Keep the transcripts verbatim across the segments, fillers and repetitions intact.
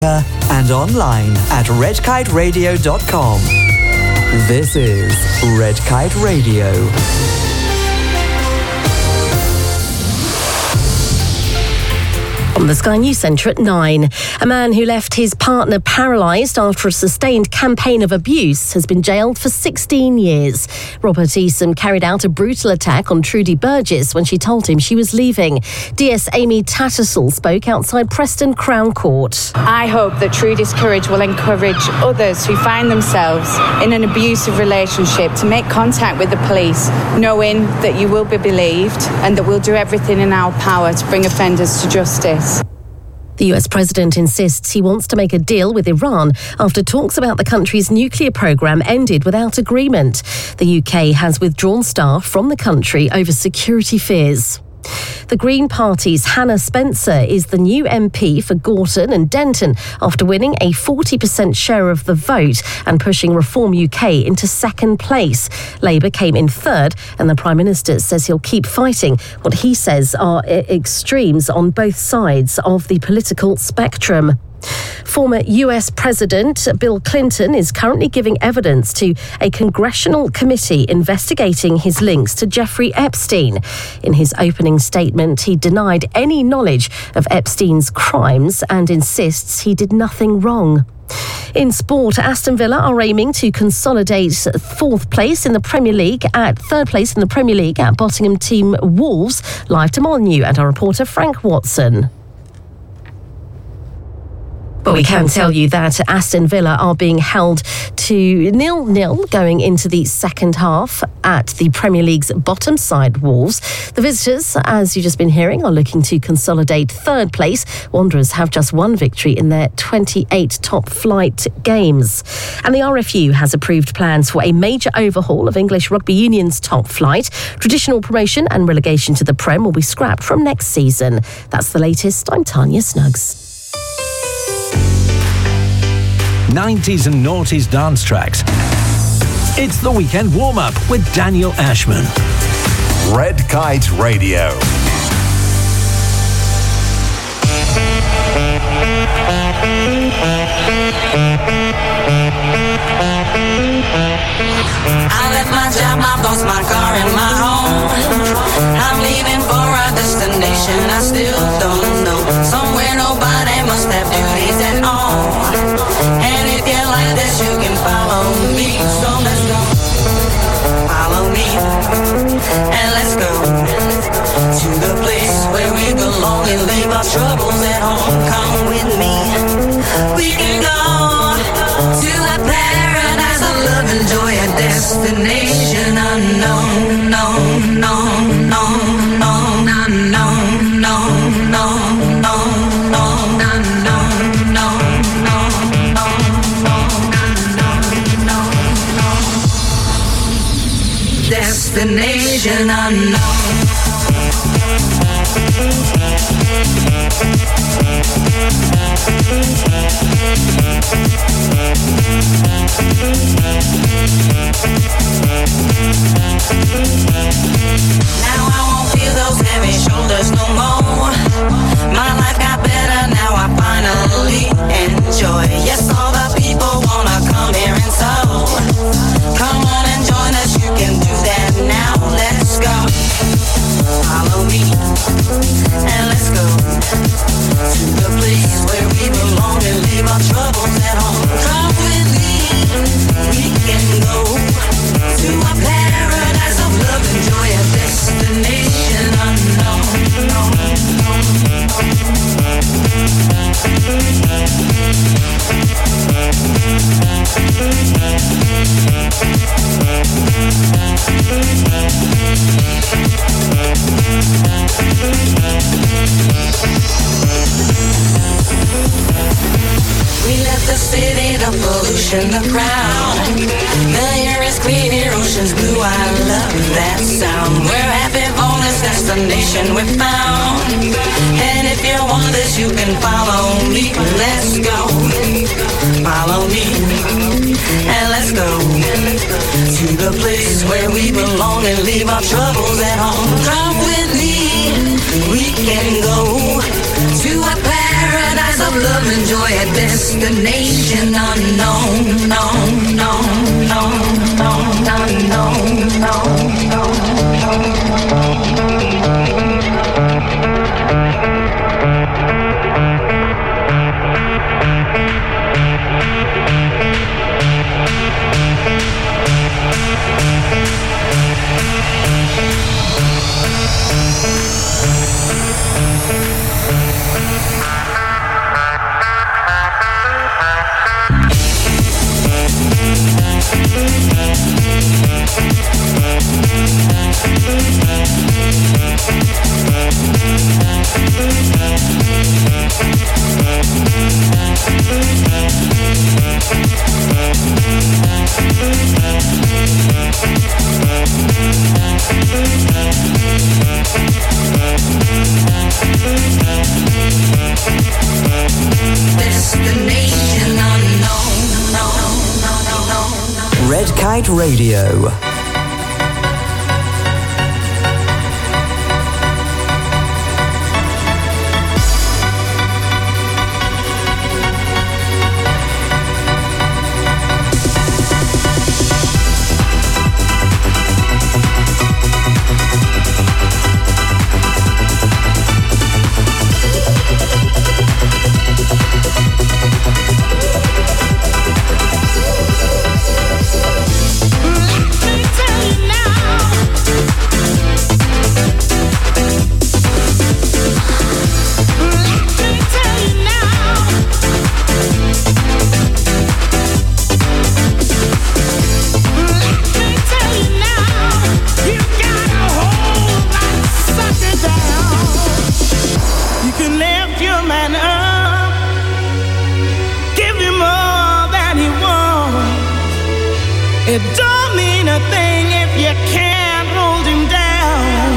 and online at red kite radio dot com. This is Red Kite Radio. On the Sky News Centre at nine. A man who left his partner paralysed after a sustained campaign of abuse has been jailed for sixteen years. Robert Eason carried out a brutal attack on Trudy Burgess when she told him she was leaving. D S Amy Tattersall spoke outside Preston Crown Court. I hope that Trudy's courage will encourage others who find themselves in an abusive relationship to make contact with the police, knowing that you will be believed and that we'll do everything in our power to bring offenders to justice. The U S president insists he wants to make a deal with Iran after talks about the country's nuclear programme ended without agreement. The U K has withdrawn staff from the country over security fears. The Green Party's Hannah Spencer is the new M P for Gorton and Denton after winning a forty percent share of the vote and pushing Reform U K into second place. Labour came in third, and the Prime Minister says he'll keep fighting what he says are extremes on both sides of the political spectrum. Former U S President Bill Clinton is currently giving evidence to a congressional committee investigating his links to Jeffrey Epstein. In his opening statement, he denied any knowledge of Epstein's crimes and insists he did nothing wrong. In sport, Aston Villa are aiming to consolidate fourth place in the Premier League at third place in the Premier League at Nottingham team Wolves. Live to Molyneux and our reporter Frank Watson. But we can tell you that Aston Villa are being held to nil-nil going into the second half at the Premier League's bottom side Wolves. The visitors, as you've just been hearing, are looking to consolidate third place. Wanderers have just one victory in their twenty-eight top flight games. And the R F U has approved plans for a major overhaul of English Rugby Union's top flight. Traditional promotion and relegation to the Prem will be scrapped from next season. That's the latest. I'm Tanya Snuggs. nineties and noughties dance tracks. It's the weekend warm-up with Daniel Ashman. Red Kite Radio. I left my job, my boss, my car, and my home. I'm leaving for a destination I still don't know. Somewhere nobody must have duties at all. And if you like this, you can follow me. So let's go. Follow me. And let's go to the place where we belong and leave our troubles at home. Come with me. We can go to a paradise of love and joy, a destination unknown, no, no, no, no, no, no, no, no, no, no, no, no, destination unknown. Now I won't feel those heavy shoulders no more. My life got better, now I finally enjoy. Yes, all the people wanna come here and so come on and join us, you can do that now. Let's go. Follow me and let's go to the place where we belong and leave our troubles at home. Come with me, we can go to a paradise of love and joy, a destination unknown. We left the city, the pollution, the crowd. The air is clear, ocean's blue, I love that sound. We're happy for this destination we found. And if you want this, you can follow me. Let's go. Follow me. And let's go to the place where we belong and leave our troubles at home. Come with me. We can go to a paradise of love and joy, a destination unknown, no, no, no, no, no, no, no, destination unknown, no, no, no, no, no. Red Kite Radio. It don't mean a thing if you can't hold him down.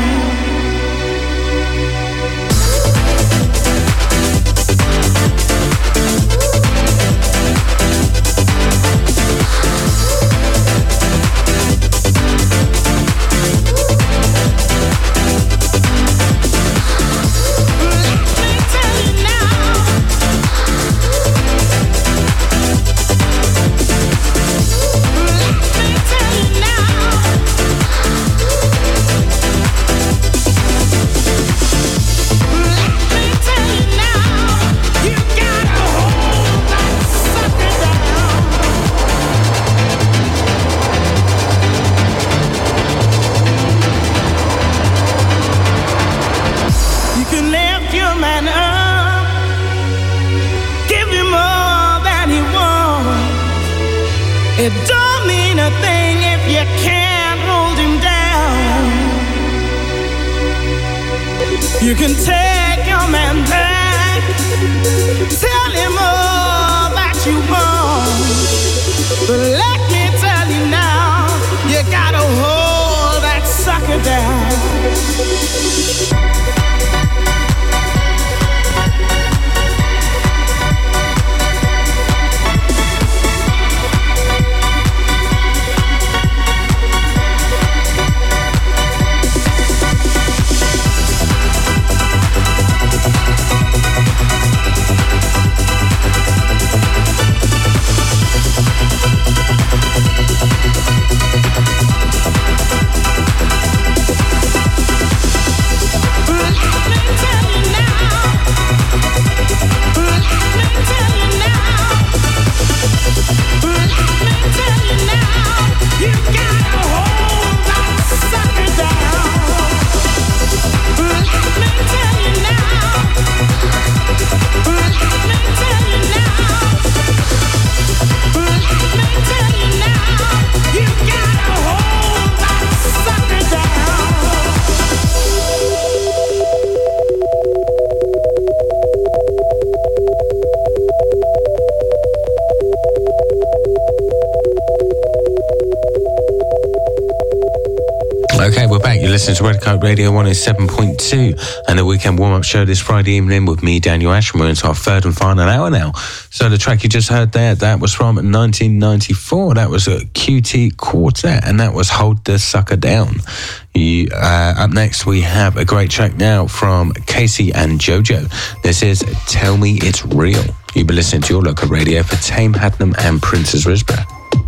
It don't mean a thing if you can't hold him down. You can take your man back, tell him all that you want, but let me tell you now, you gotta hold that sucker down. Okay, we're back. You're listening to Red Kite Radio one oh seven point two and the weekend warm-up show this Friday evening with me, Daniel Ashton. We're into our third and final hour now. So the track you just heard there, that was from nineteen ninety-four. That was a Q T Quartet, and that was Hold the Sucker Down. You, uh, up next, we have a great track now from Casey and JoJo. This is Tell Me It's Real. You've been listening to your local radio for Tame Hadnam and Princess Risborough.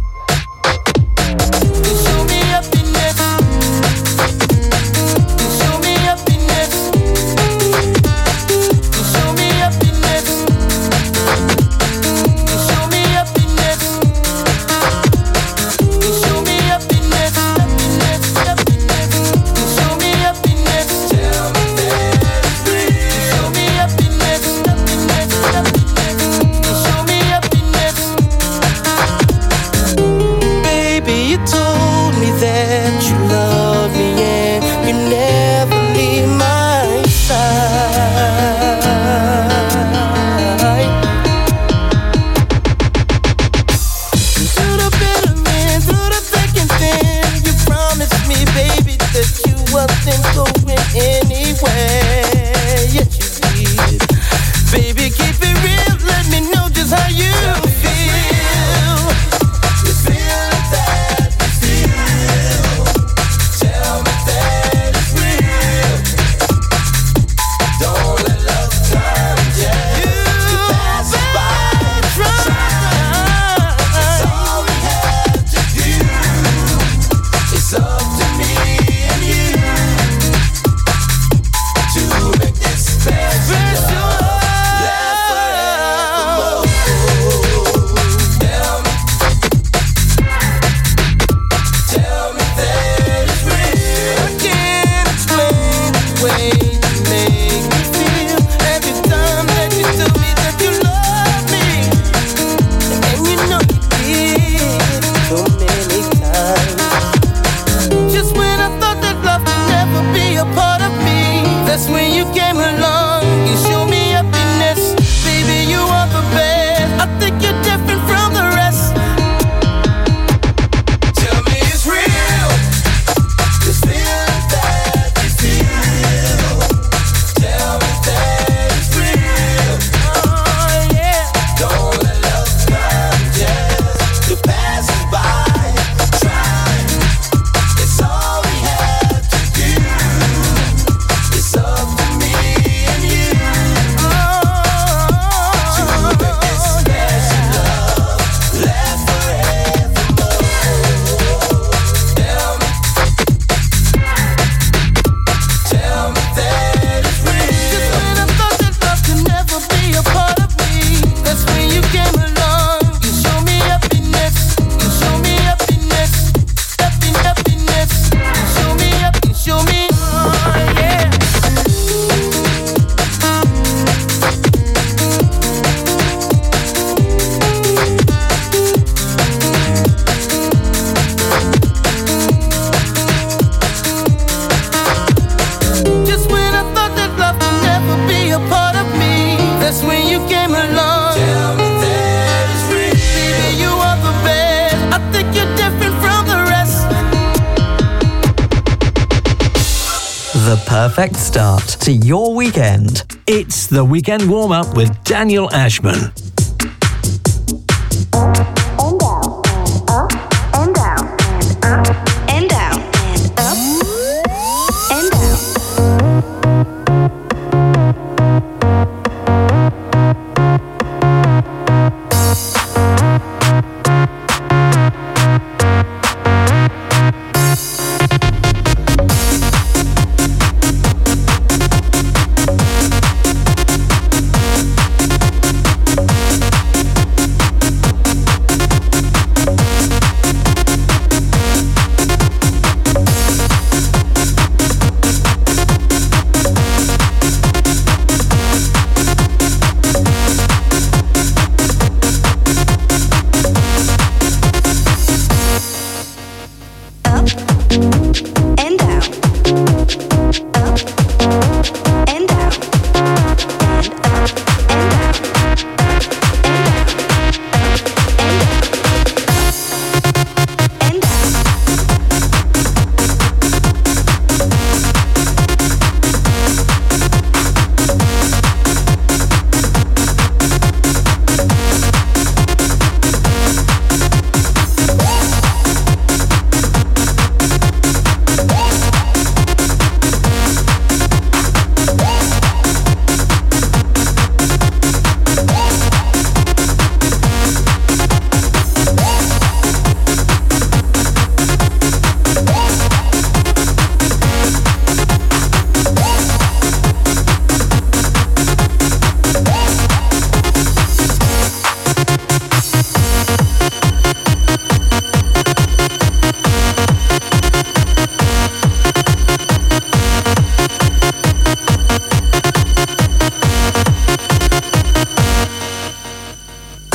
The perfect start to your weekend. It's the Weekend Warm-Up with Daniel Ashman.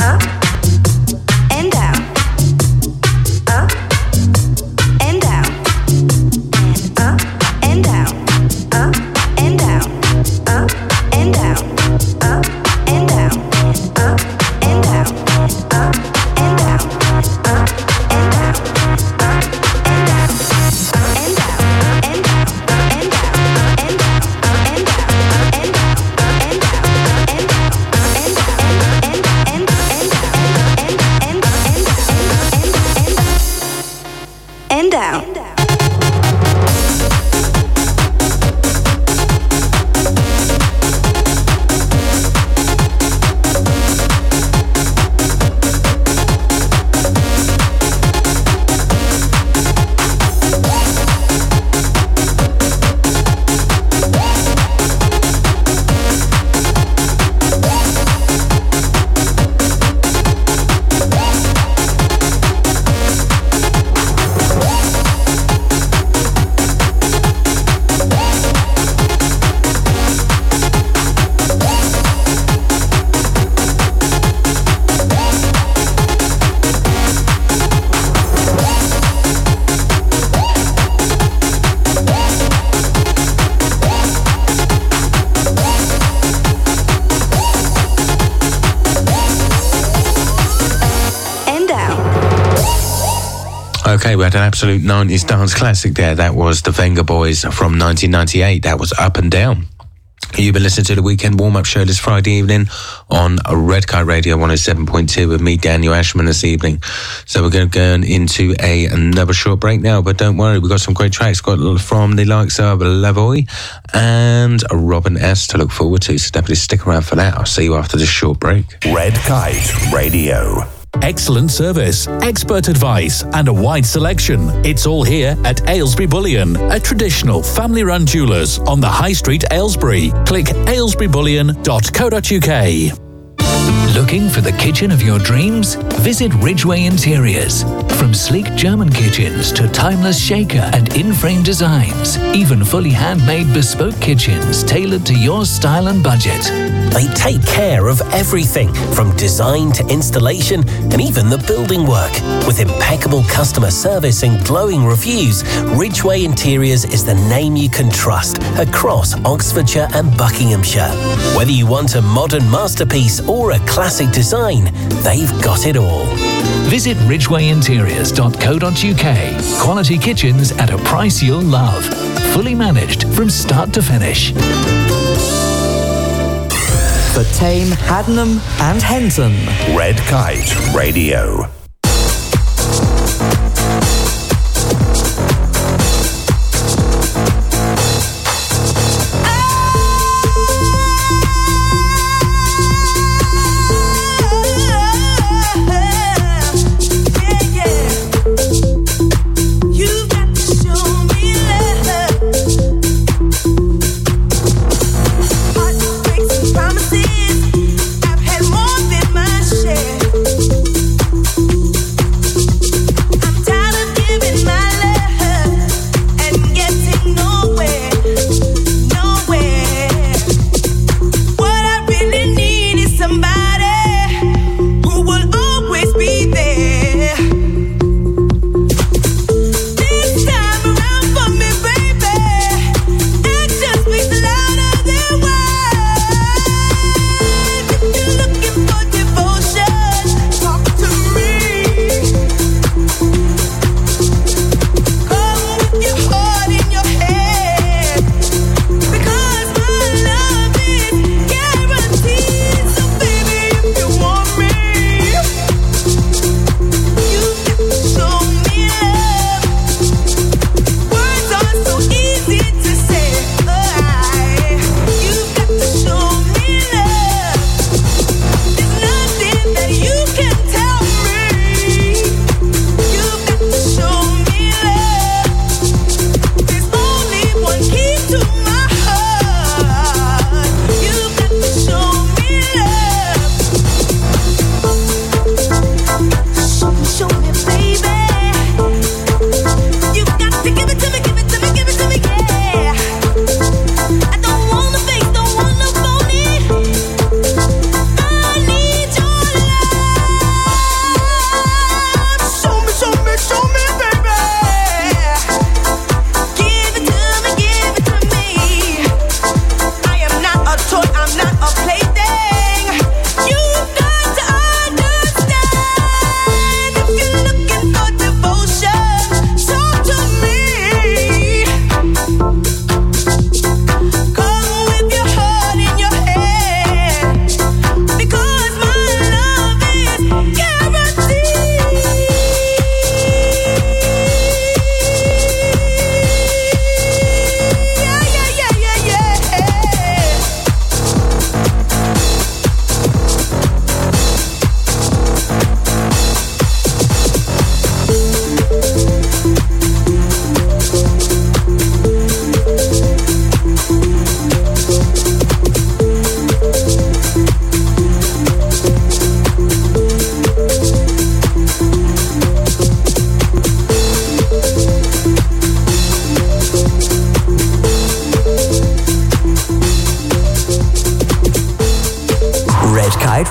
Okay, we had an absolute nineties dance classic there. That was the Venga Boys from nineteen ninety-eight. That was Up and Down. You've been listening to the Weekend Warm-Up Show this Friday evening on Red Kite Radio one oh seven point two with me, Daniel Ashman, this evening. So we're going to go into a another short break now, but don't worry, we've got some great tracks got from the likes of Lavoy and Robin S. to look forward to, so definitely stick around for that. I'll see you after this short break. Red Kite Radio. Excellent service, expert advice, and a wide selection. It's all here at Aylesbury Bullion, a traditional family-run jewellers on the High Street, Aylesbury. Click aylesbury bullion dot co dot uk. Looking for the kitchen of your dreams? Visit Ridgeway Interiors. From sleek German kitchens to timeless shaker and in-frame designs, even fully handmade bespoke kitchens tailored to your style and budget. They take care of everything from design to installation and even the building work. With impeccable customer service and glowing reviews, Ridgeway Interiors is the name you can trust across Oxfordshire and Buckinghamshire. Whether you want a modern masterpiece or a classic design, they've got it all. Visit ridgeway interiors dot co dot uk. Quality kitchens at a price you'll love. Fully managed from start to finish. For Tame, Haddenham and Henton. Red Kite Radio. Promises, I've had more than my share.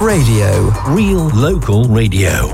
Radio. Real local radio.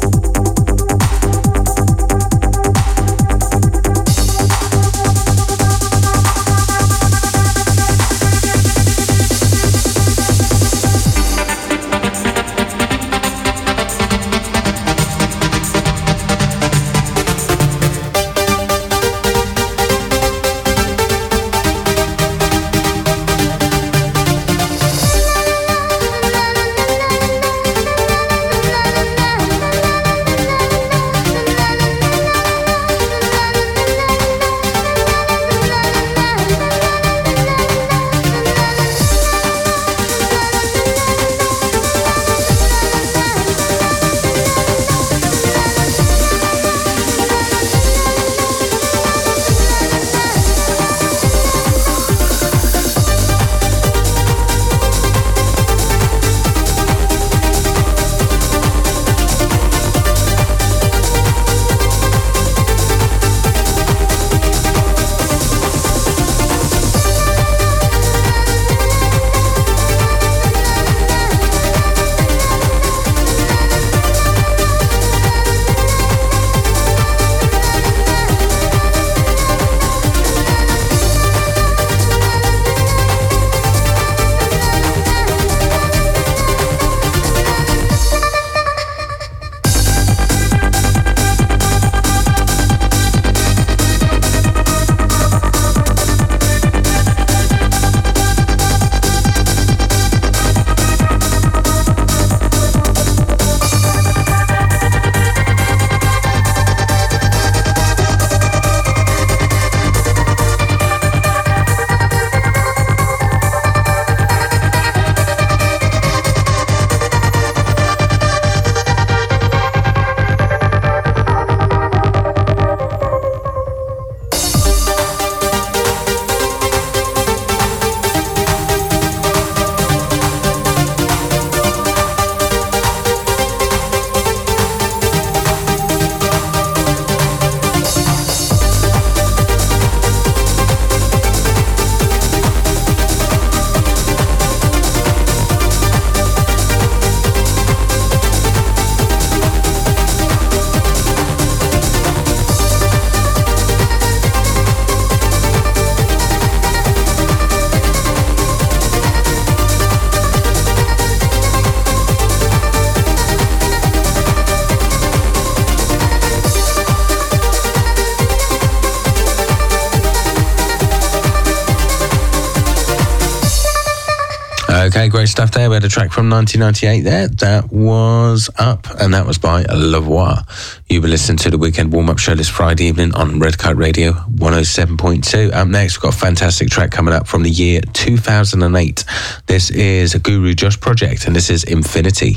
Okay, great stuff there. We had a track from nineteen ninety-eight there. That was Up, and that was by Lavoie. You were listening to the Weekend Warm-Up Show this Friday evening on Red Kite Radio one oh seven point two. Up next, we've got a fantastic track coming up from the year two thousand eight. This is a Guru Josh project, and this is Infinity.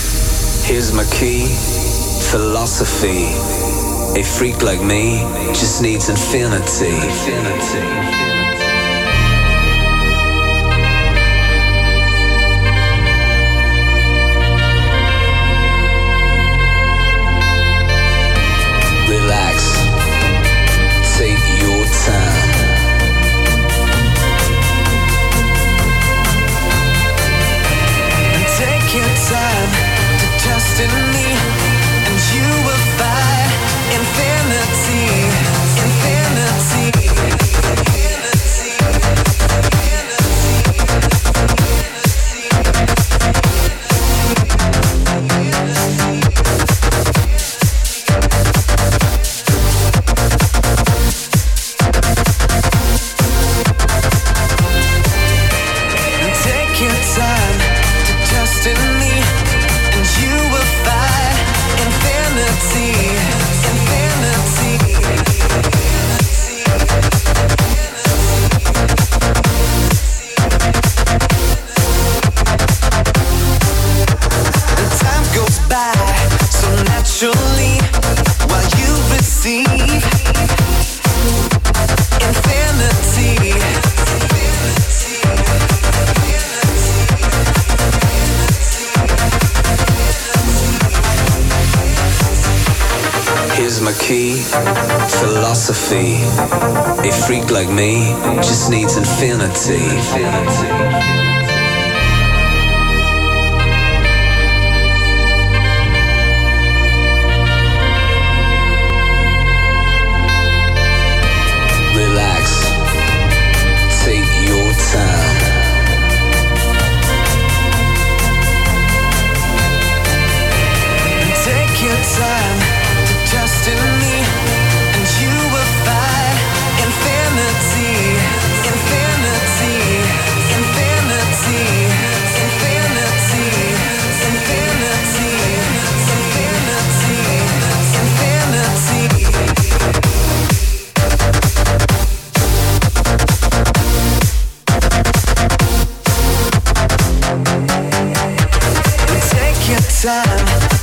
Here's my key, philosophy. A freak like me just needs infinity. Infinity. Philosophy. A freak like me just needs infinity. Infinity.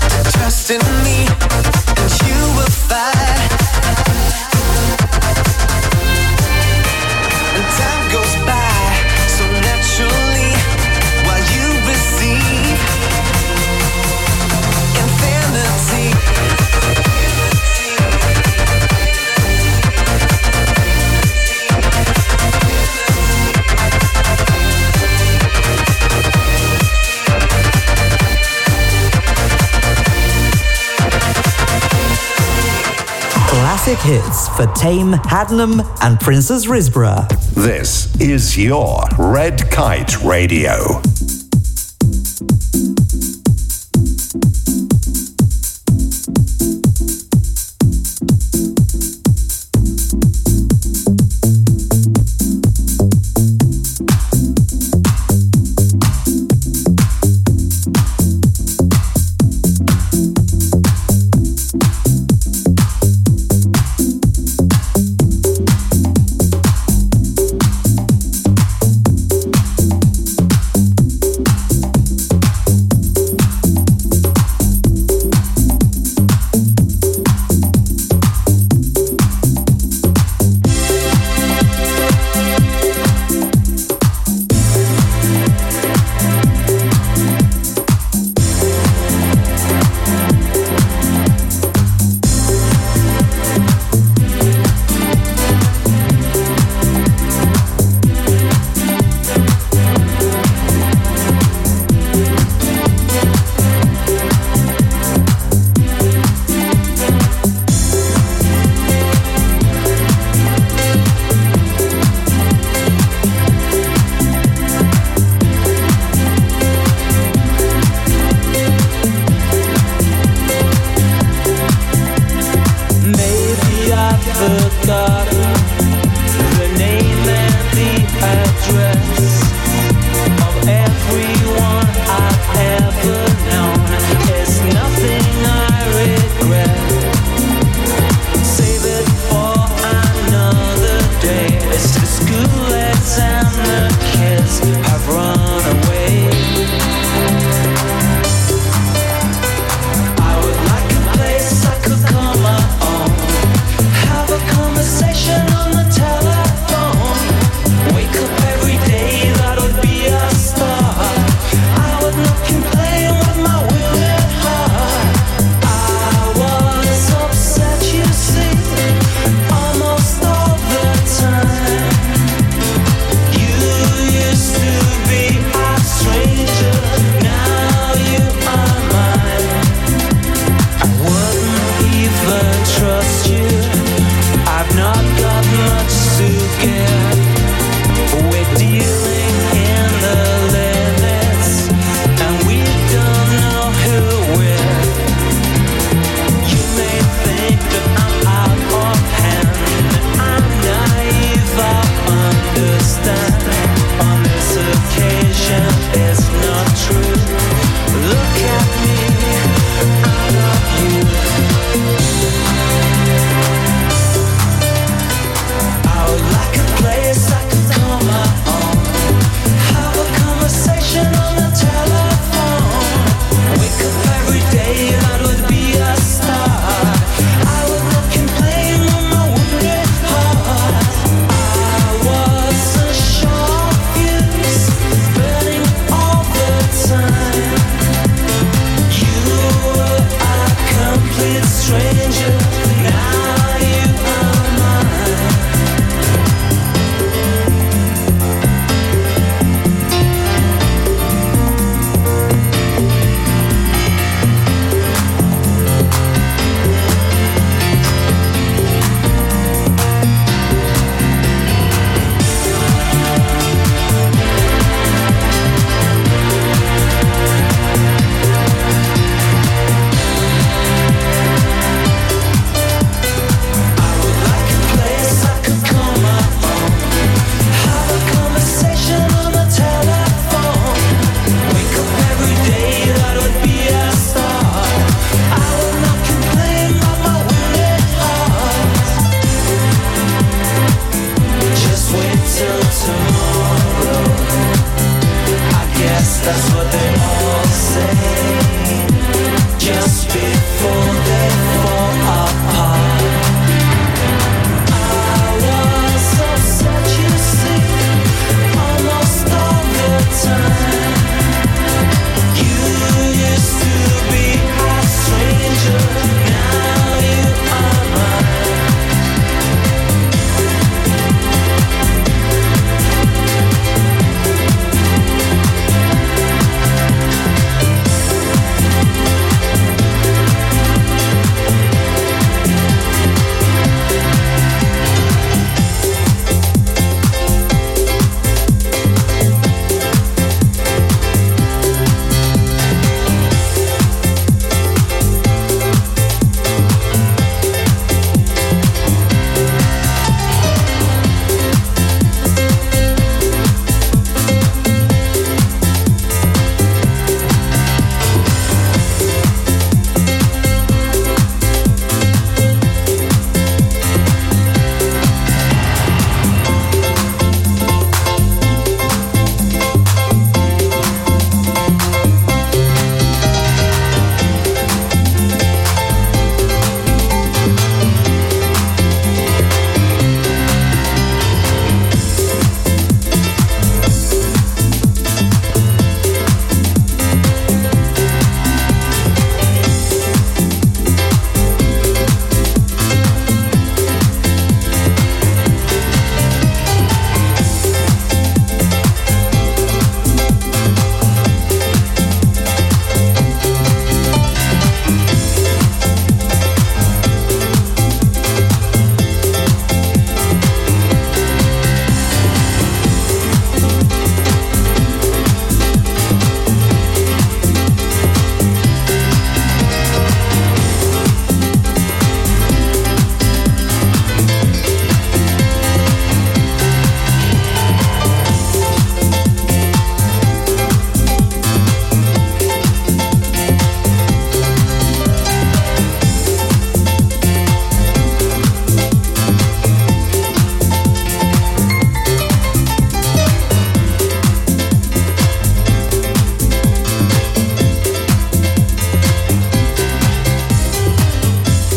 Trust in me, and you will find. And time goes by so naturally while you receive infinity. Classic hits for Tame, Hadnam and Princess Risborough. This is your Red Kite Radio.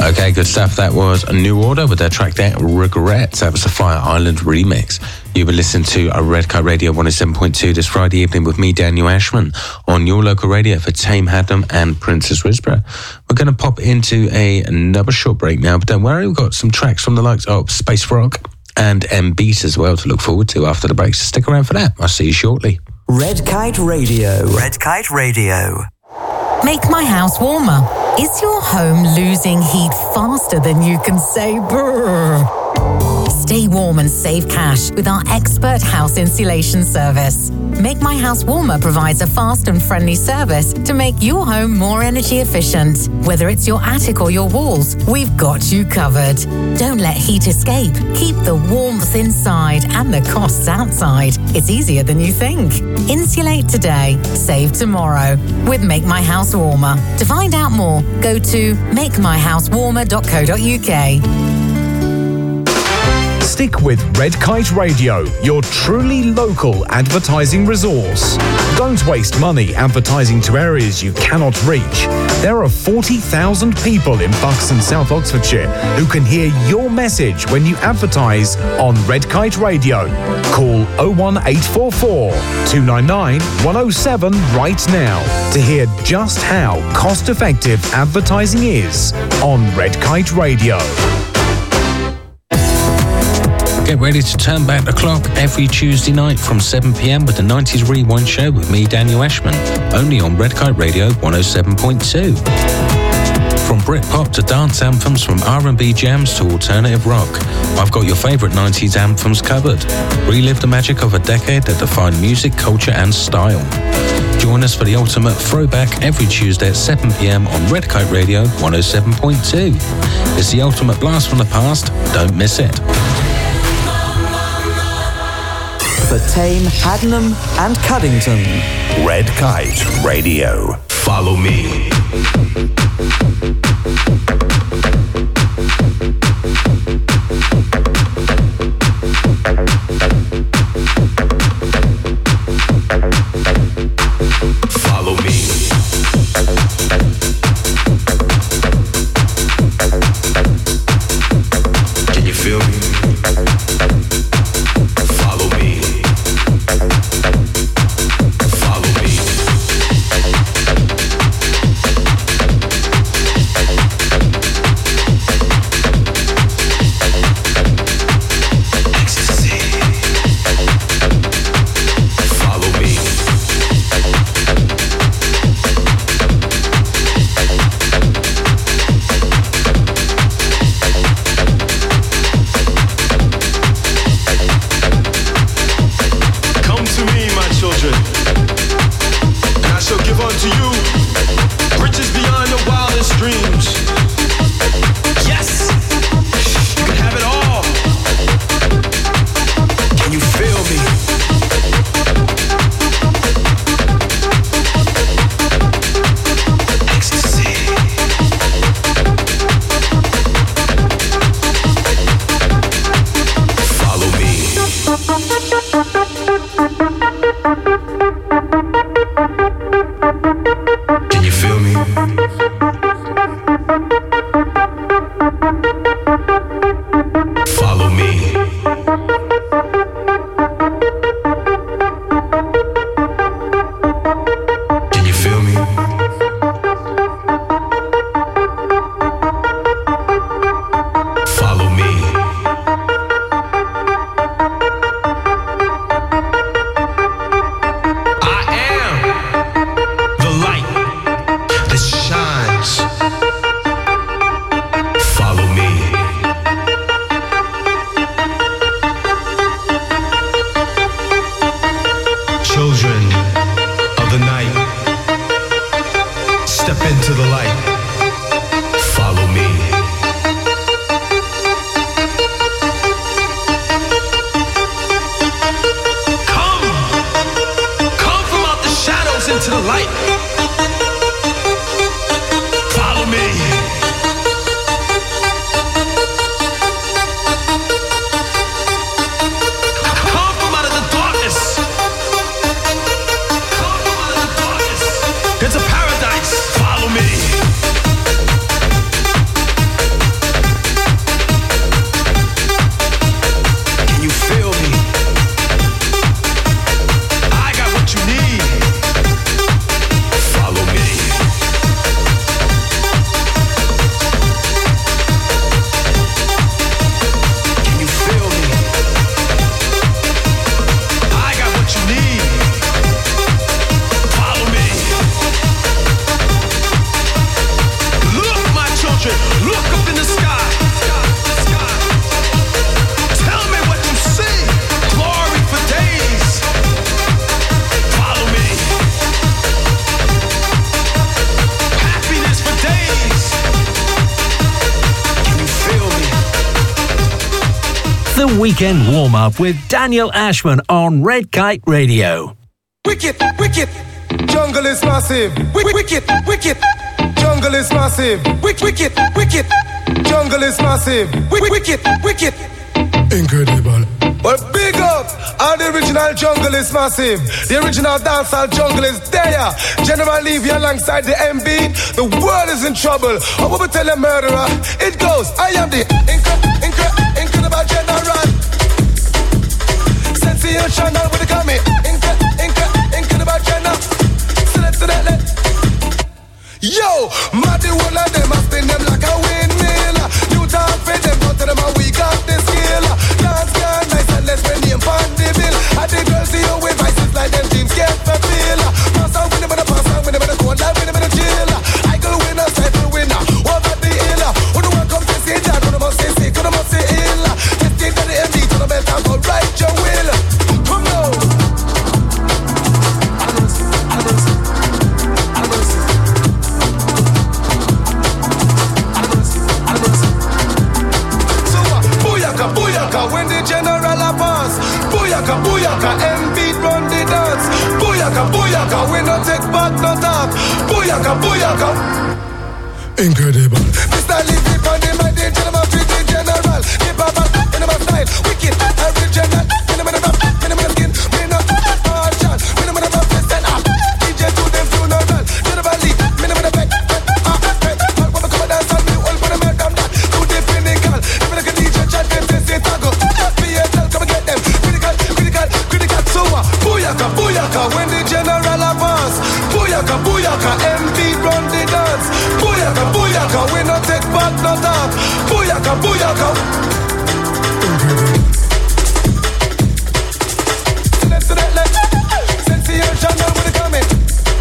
Okay, good stuff. That was a New Order with their track there, Regrets. That was the Fire Island remix. You've been listening to a Red Kite Radio one oh seven point two this Friday evening with me, Daniel Ashman, on your local radio for Tame Hadnam and Princess Whisperer. We're going to pop into a, another short break now, but don't worry, we've got some tracks from the likes of Space Rock and M-Beat as well to look forward to after the break, so stick around for that. I'll see you shortly. Red Kite Radio. Red Kite Radio. Make my house warmer. Is your home losing heat faster than you can say brrr? Stay warm and save cash with our expert house insulation service. Make My House Warmer provides a fast and friendly service to make your home more energy efficient. Whether it's your attic or your walls, we've got you covered. Don't let heat escape. Keep the warmth inside and the costs outside. It's easier than you think. Insulate today, save tomorrow with Make My House Warmer. To find out more, go to make my house warmer dot co dot uk. Stick with Red Kite Radio, your truly local advertising resource. Don't waste money advertising to areas you cannot reach. There are forty thousand people in Bucks and South Oxfordshire who can hear your message when you advertise on Red Kite Radio. Call oh one eight four four, two nine nine, one oh seven right now to hear just how cost-effective advertising is on Red Kite Radio. Get ready to turn back the clock every Tuesday night from seven p.m. with the nineties Rewind Show with me, Daniel Ashman, only on Red Kite Radio one oh seven point two. From Britpop to dance anthems, from R and B jams to alternative rock, I've got your favourite nineties anthems covered. Relive the magic of a decade that defined music, culture and style. Join us for the ultimate throwback every Tuesday at seven p.m. on Red Kite Radio one oh seven point two. It's the ultimate blast from the past. Don't miss it. For Tame, Hadnam and Cuddington. Red Kite Radio. Follow me. Follow me. Can you feel me? The Weekend Warm-Up with Daniel Ashman on Red Kite Radio. Wicked, wicked, jungle is massive. Wicked, wicked, wicked, jungle is massive. Wicked, wicked, wicked, jungle is massive. Wicked, wicked, wicked, incredible. But big up, all the original jungle is massive. The original dancehall jungle is there. General Levy alongside the M B. The world is in trouble. I will tell a murderer. It goes, I am the incredible, incredible, incredible general. Sensational with the coming. Incredible, incredible, incredible general. Select, select, let. Yo, mad the whole of them, I spin them like a windmill. You talk for them, go to them and we got the skill. Dance can nice and let's spend them on the bill. And the girls see you with vices like them dreams can't fulfill. Pass on with them in the pass on with them in the cold life with them in the jail. I go winner, cycle winner, over the hill. Who do I come to say that? Who do I say sick? Who do I say ill? Let's take to the M D to the belt and go right your will. Come now. Booyaka, when the general a pass. Booyaka, booyaka, M beat run the dance. Booyaka, booyaka, we no take back no talk. Booyaka, booyaka, incredible. Mister Levy on the mic, the gentleman treat the general. Keep a back in my style, wicked, original. In the middle of in the middle skin, we no hard shot. In the middle of stand up, D J to them funeral. General Lee, in the middle of back. Ah, back, back, when we come and dance on me, all for the man damn that. Do the pinnacle, if you look at D J chat, them say say tago. Come and get them, critical, critical, critical. So uh, booyaka, booyaka, when the general advance. Booyaka, booyaka, M D run the dance. Booyaka, booyaka, we no take back no talk. Booyaka, booyaka. Let's let let sensational when they come in.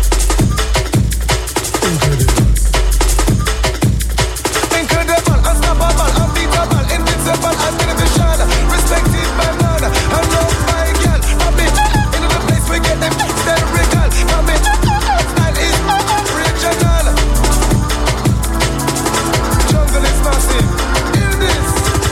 Incredible, unstoppable, unbeatable, invincible, unbeneficial. Respected by man, and love my girl. Come in, into the place we get them hysterical. Come in, style is original. Jungle is massive. Hear this.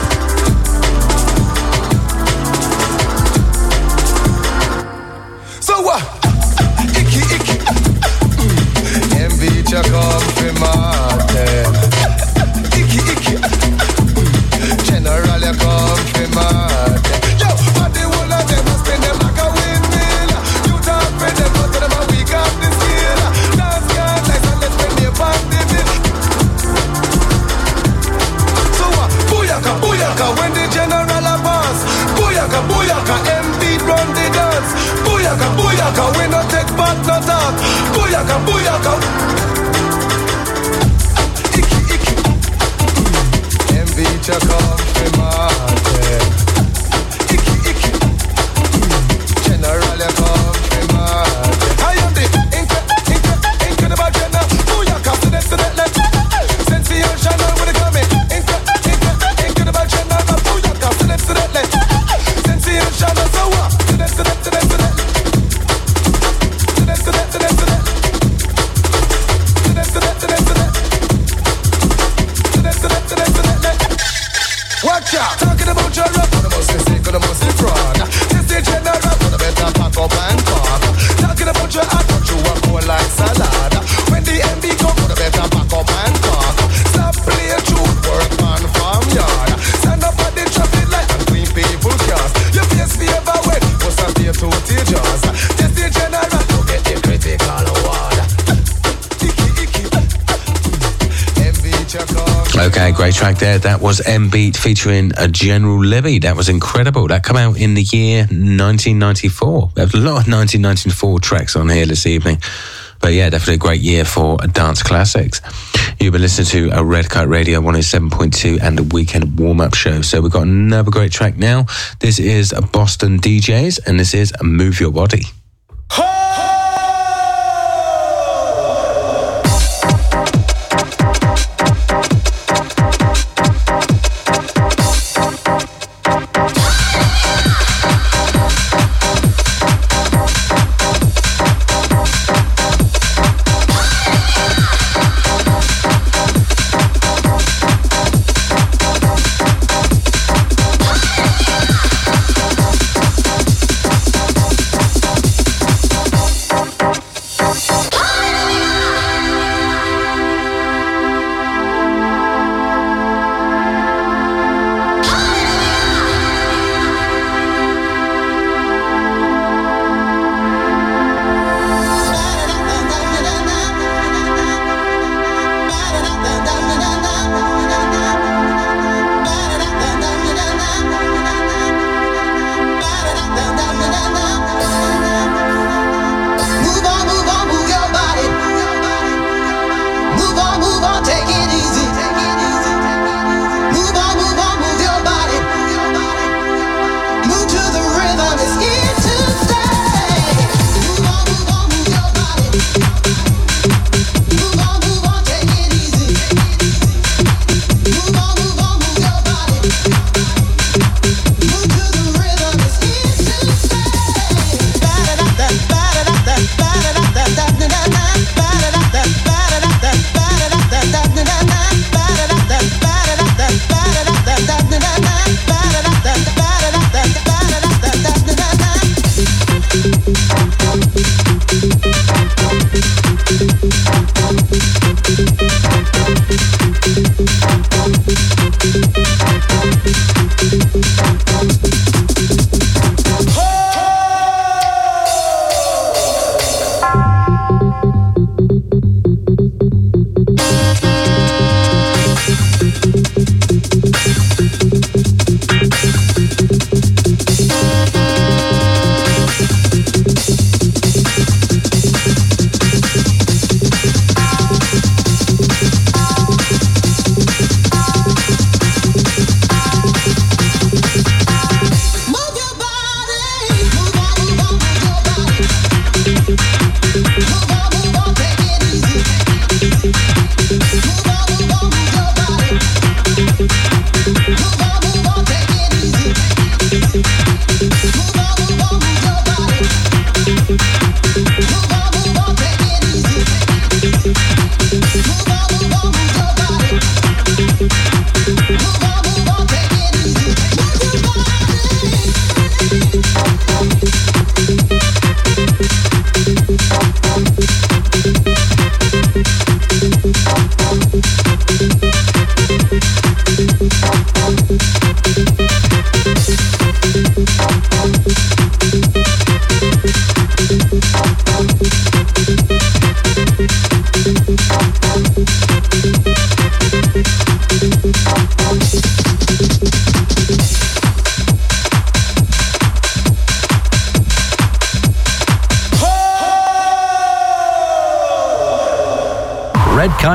So what? Uh, icky, icky. Mm. M V cha come from Martin. Icky, icky. Mm. General ya come from Martin. Yo, but the whole of them must spend them like a windmill. You talk for them, but to them a weak off the skill. Dance can nice and let's spend them on the bill. So what? Uh, booyaka, booyaka, when the general a pass. Booyaka, booyaka, M beat run the dance. Booyaka, booyaka, we no take back no talk. Booyaka, booyaka. Icky, icky. M beat ya come from Martin. Icky, icky. General ya come from Martin. I am the incre, incre, incredible general. Booyaka, so that's the let. Sensational when they come in. Incre, incre, incredible general. Booyaka, so that's the let. Sensational, so what? So that's the let, so that's the let. So that's the let, so that's the let. So that's the let, so that's the let. So that's the let, so that's the let. Watch out, talking about your rap, the most sick, the most fraud. This is general, the better pack up and talk. Talking about your act, you walk more like salad. When the M B come, the better pack up and talk. Stop playing truth, work on farm yard. Stand up at the traffic light and clean people cars. Your face favor when, must have your two teachers. This is general, you get the critical award. Icky, icky. M B check on. Okay, great track there. That was M Beat featuring a General Levy. That was incredible. That came out in the year nineteen ninety-four. There's a lot of nineteen ninety-four tracks on here this evening. But yeah, definitely a great year for dance classics. You've been listening to a Red Kite Radio one oh seven point two and the Weekend Warm-Up Show. So we've got another great track now. This is Boston D Js and this is Move Your Body.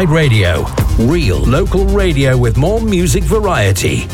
Kite Radio. Real local radio with more music variety.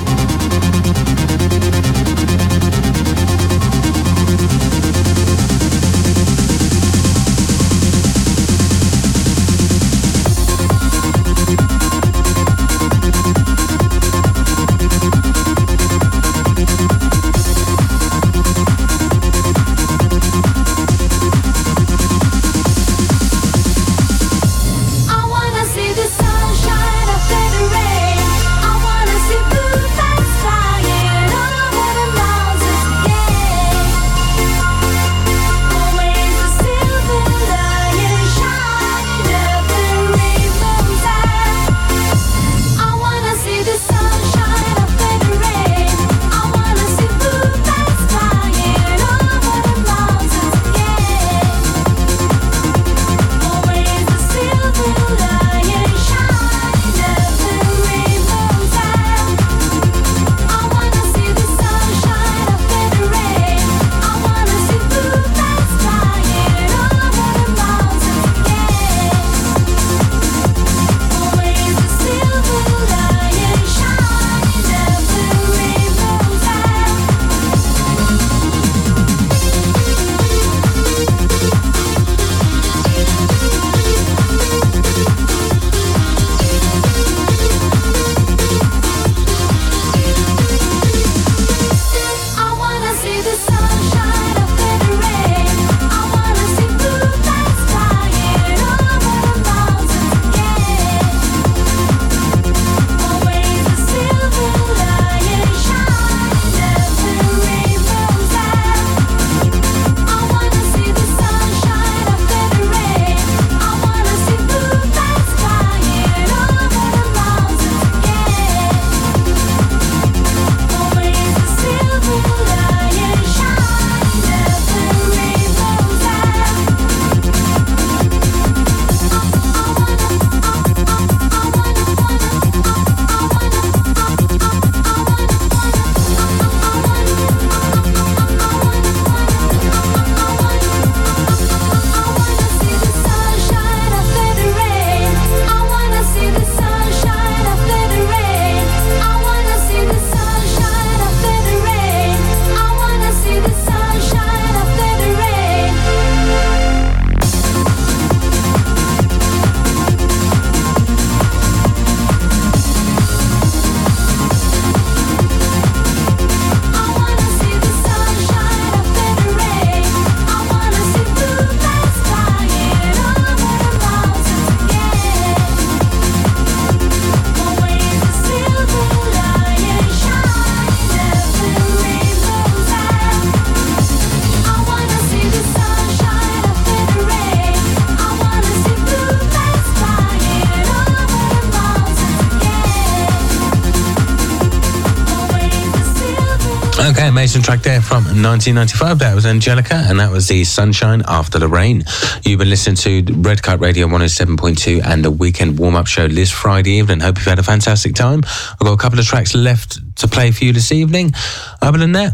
Okay, amazing track there from nineteen ninety-five. That was Angelica, and that was the Sunshine After the Rain. You've been listening to Red Kite Radio one oh seven point two and the weekend warm-up show this Friday evening. Hope you've had a fantastic time. I've got a couple of tracks left to play for you this evening. Other than that,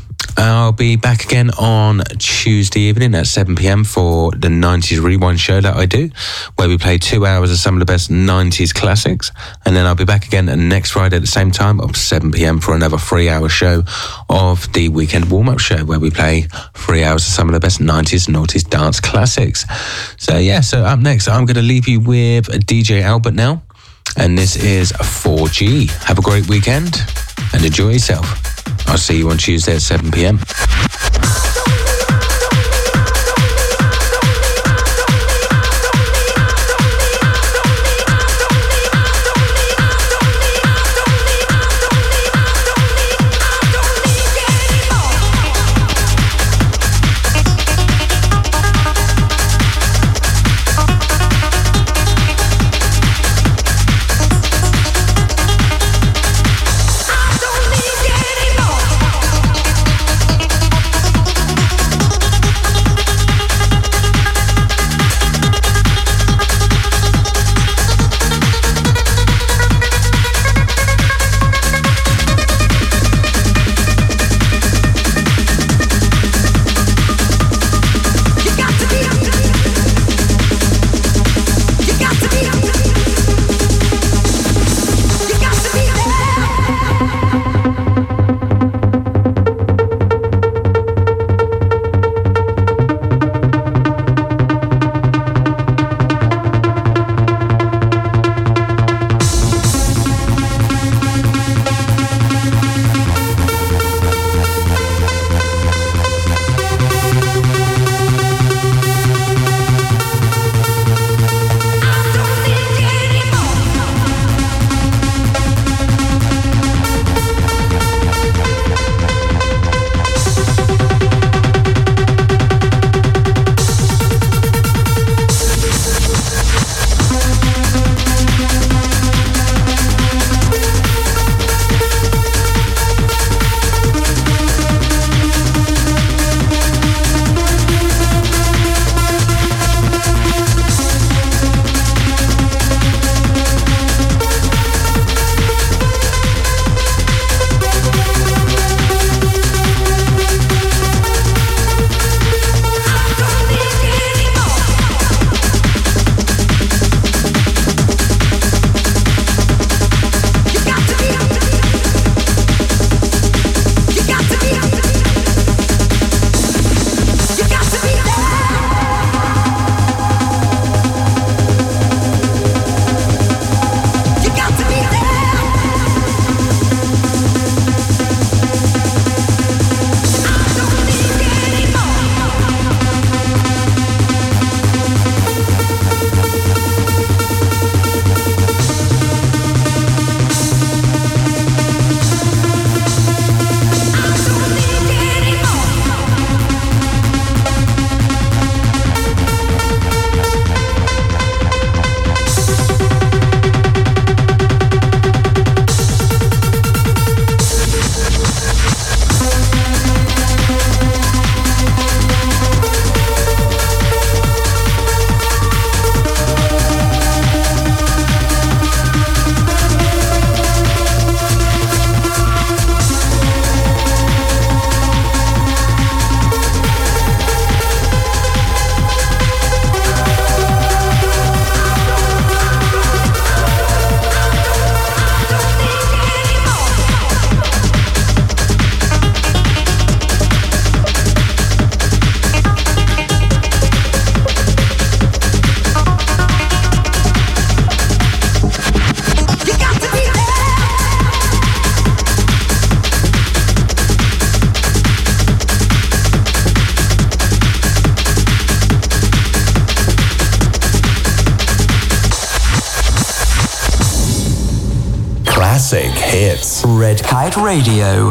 I'll be back again on Tuesday evening at seven p.m. for the nineties Rewind show that I do, where we play two hours of some of the best nineties classics. And then I'll be back again next Friday at the same time of seven p.m. for another three-hour show of the weekend warm-up show, where we play three hours of some of the best nineties and noughties dance classics. So yeah, so up next, I'm going to leave you with D J Albert now. And this is four G. Have a great weekend and enjoy yourself. I'll see you on Tuesday at seven p.m. classic hits. Red Kite Radio.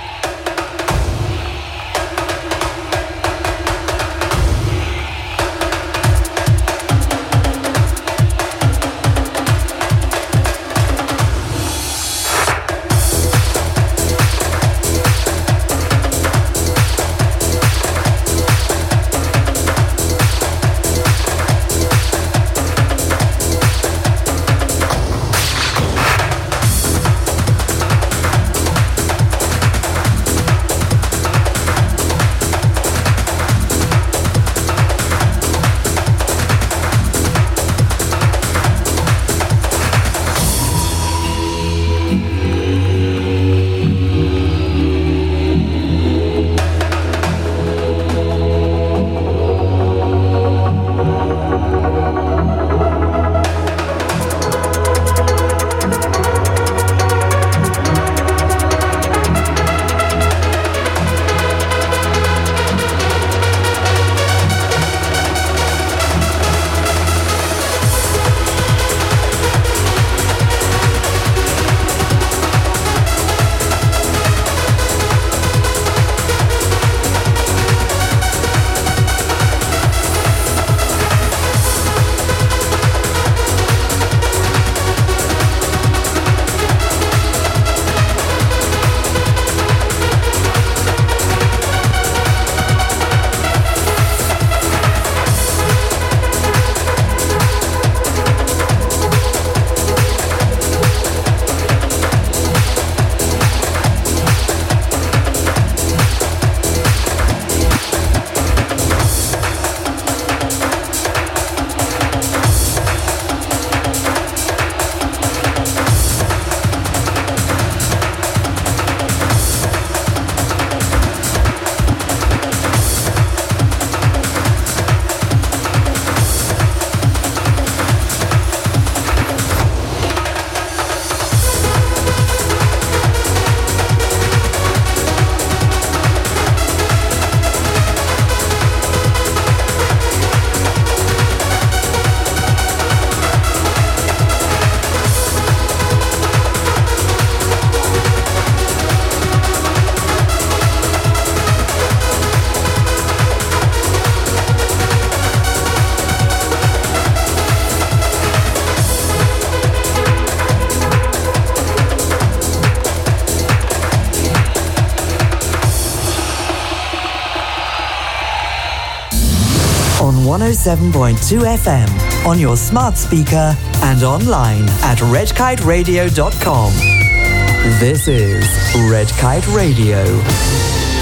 one oh seven point two F M, on your smart speaker and online at red kite radio dot com. This is Red Kite Radio.